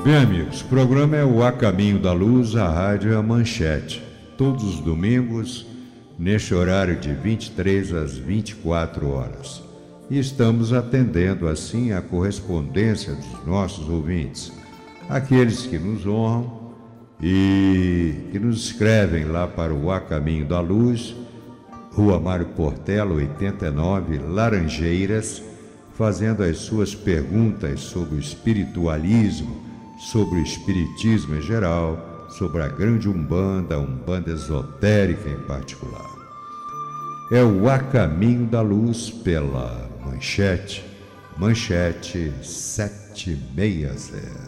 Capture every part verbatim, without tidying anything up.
Bem, amigos, o programa é o A Caminho da Luz, a rádio A Manchete, todos os domingos, neste horário de vinte e três às vinte e quatro horas. E estamos atendendo, assim, a correspondência dos nossos ouvintes, aqueles que nos honram e que nos escrevem lá para o A Caminho da Luz, Rua Mário Portela, oitenta e nove, Laranjeiras, fazendo as suas perguntas sobre o espiritualismo, sobre o espiritismo em geral, sobre a grande Umbanda, a Umbanda esotérica em particular. É o A Caminho da Luz pela Manchete, Manchete sete seis zero.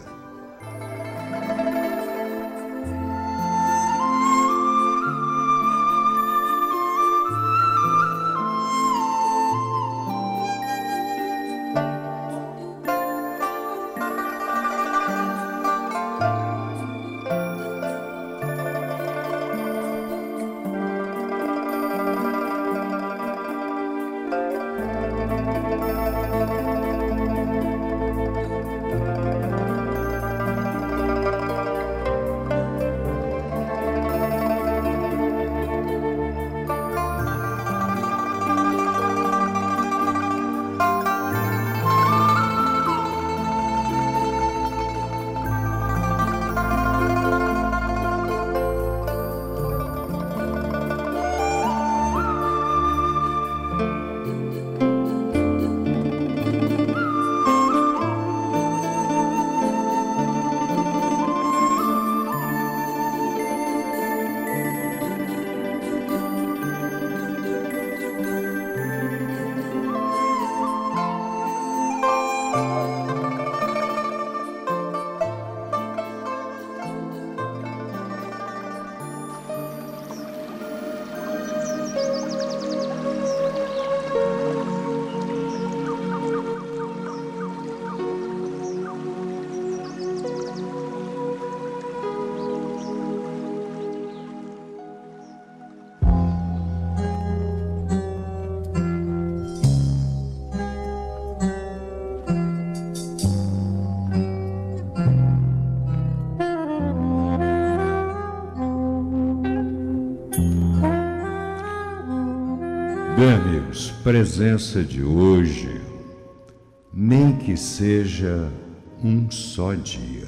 Bem, amigos, presença de hoje, nem que seja um só dia.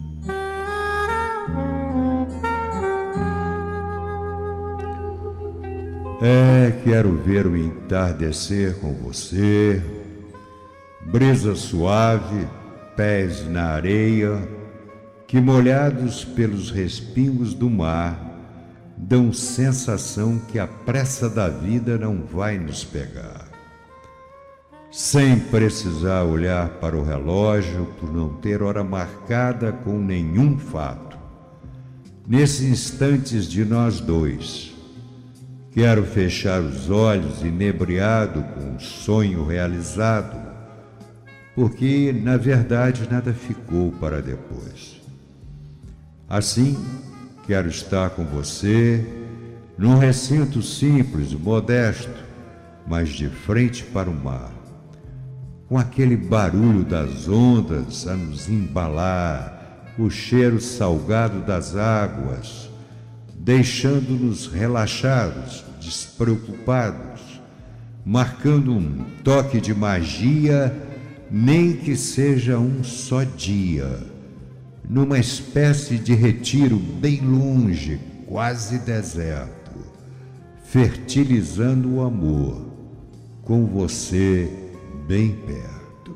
É, quero ver o entardecer com você, brisa suave, pés na areia, que molhados pelos respingos do mar, dão sensação que a pressa da vida não vai nos pegar. Sem precisar olhar para o relógio por não ter hora marcada com nenhum fato. Nesses instantes de nós dois, quero fechar os olhos inebriado com um sonho realizado, porque, na verdade, nada ficou para depois. Assim, quero estar com você num recinto simples, modesto, mas de frente para o mar, com aquele barulho das ondas a nos embalar, o cheiro salgado das águas, deixando-nos relaxados, despreocupados, marcando um toque de magia, nem que seja um só dia, numa espécie de retiro bem longe, quase deserto, fertilizando o amor, com você bem perto.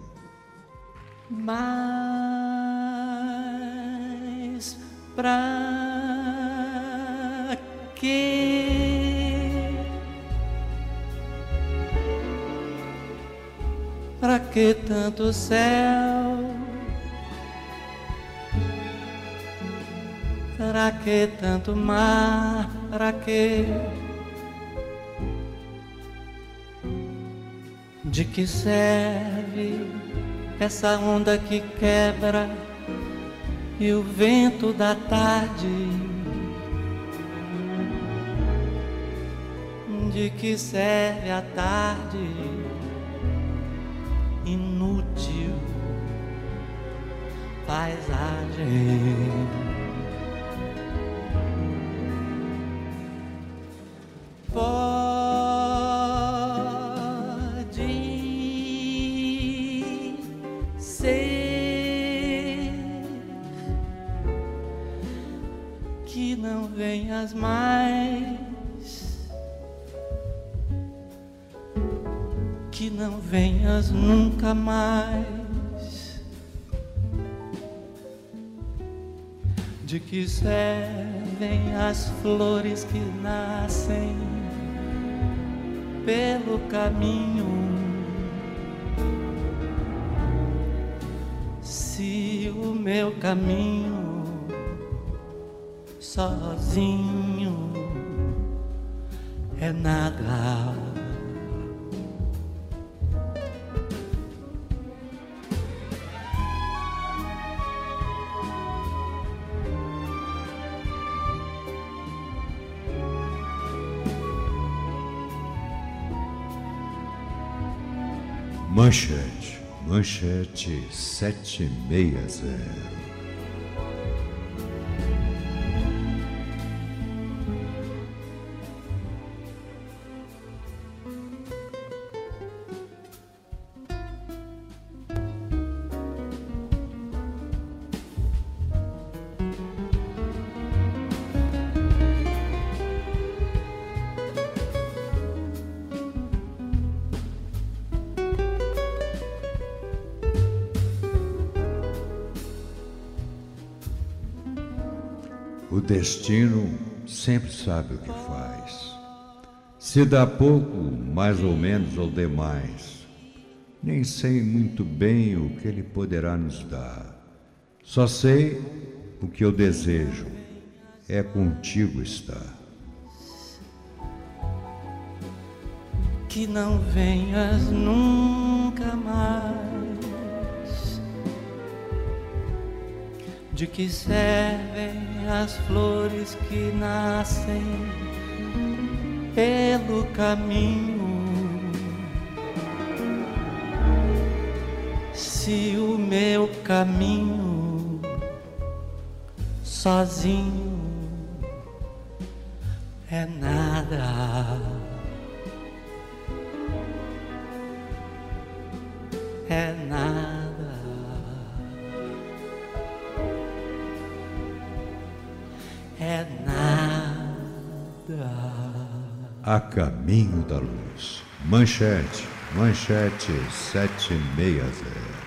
Mas pra quê? Pra que tanto céu? Pra que tanto mar? Pra que? De que serve essa onda que quebra e o vento da tarde? De que serve a tarde inútil? paisagem. Pode ser que não venhas mais, que não venhas nunca mais. De que servem as flores que nascem pelo caminho, se o meu caminho sozinho é nada? Manchete, manchete sete seis zero. O destino sempre sabe o que faz. Se dá pouco, mais ou menos ou demais, nem sei muito bem o que ele poderá nos dar. Só sei o que eu desejo, é contigo estar. Que não venhas nunca mais. De que servem as flores que nascem pelo caminho, se o meu caminho sozinho é nada? É nada. É nada. A caminho da luz. Manchete, manchete sete seis zero.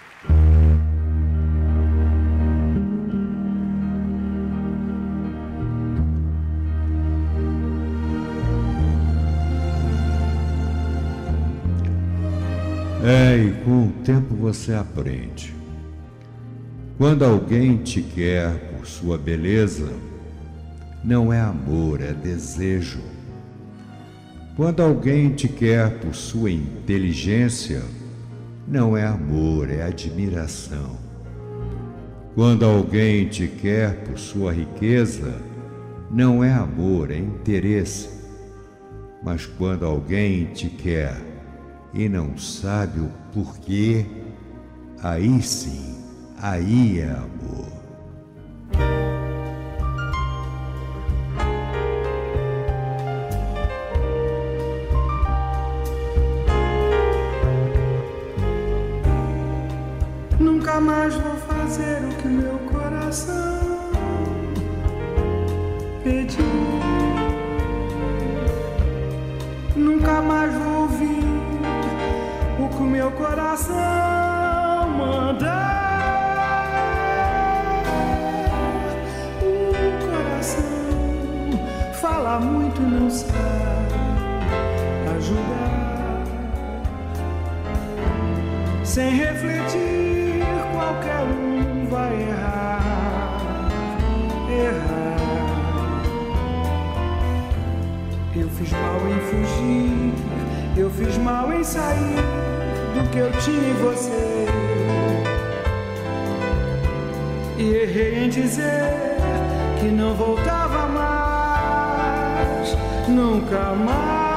É, e com o tempo você aprende. Quando alguém te quer por sua beleza, não é amor, é desejo. Quando alguém te quer por sua inteligência, não é amor, é admiração. Quando alguém te quer por sua riqueza, não é amor, é interesse. Mas quando alguém te quer e não sabe o porquê, aí sim, aí é amor. Nunca mais vou fazer o que meu coração pediu. Nunca mais vou ouvir o que o meu coração mandar. O coração fala muito e não sabe ajudar. Sem refletir, qualquer um vai errar, errar. Eu fiz mal em fugir, eu fiz mal em sair do que eu tinha em você. E errei em dizer que não voltava mais, nunca mais.